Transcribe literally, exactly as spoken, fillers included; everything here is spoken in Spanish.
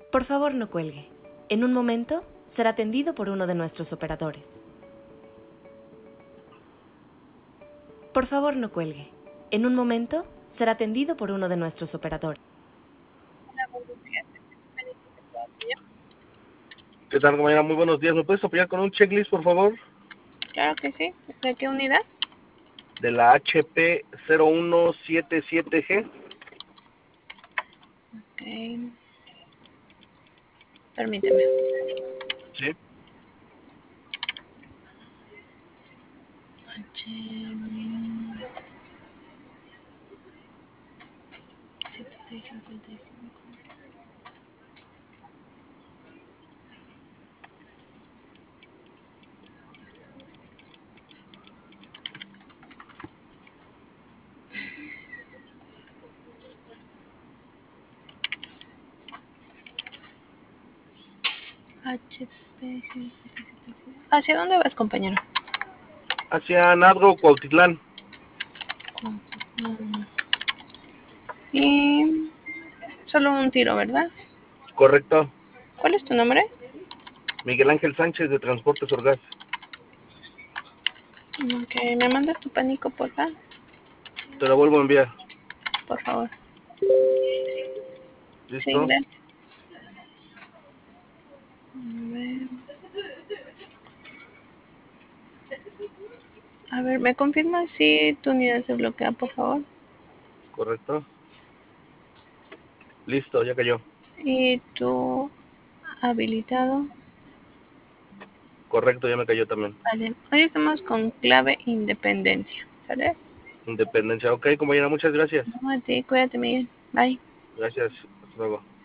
Por favor, no cuelgue. En un momento será atendido por uno de nuestros operadores. Por favor, no cuelgue. En un momento será atendido por uno de nuestros operadores. Hola, buenos días. ¿Me puedo apoyar? ¿Qué tal, compañera? Muy buenos días. ¿Me puedes apoyar con un checklist, por favor? Claro que sí. ¿De qué unidad? De la H P cero uno siete siete G. Ok. Permíteme. Sí. H... setenta y cincuenta y cinco. H P ¿Hacia dónde vas, compañero? Hacia Nadro, Cuautitlán. Y solo un tiro, ¿verdad? Correcto. ¿Cuál es tu nombre? Miguel Ángel Sánchez, de Transportes Orgaz. Ok, ¿me mandas tu pánico, por favor? Te lo vuelvo a enviar. Por favor. Sí, ¿Listo? gracias. A ver. A ver, ¿me confirmas si tu unidad se bloquea, por favor? Correcto. Listo, ya cayó. Y tu habilitado. Correcto, ya me cayó también. Vale, hoy estamos con clave independencia, ¿sale? Independencia. Ok, compañera, muchas gracias. No, a ti, cuídate, Miguel. Bye. Gracias. Hasta luego.